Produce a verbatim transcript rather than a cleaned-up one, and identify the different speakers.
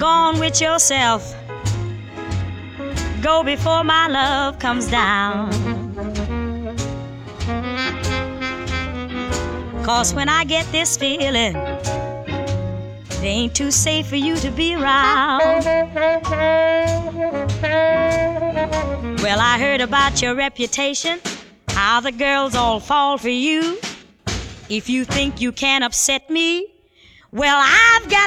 Speaker 1: Go on with yourself. Go before my love comes down. 'Cause when I get this feeling, it ain't too safe for you to be around. Well, I heard about your reputation, how the girls all fall for you. If you think you can upset me, well, I've got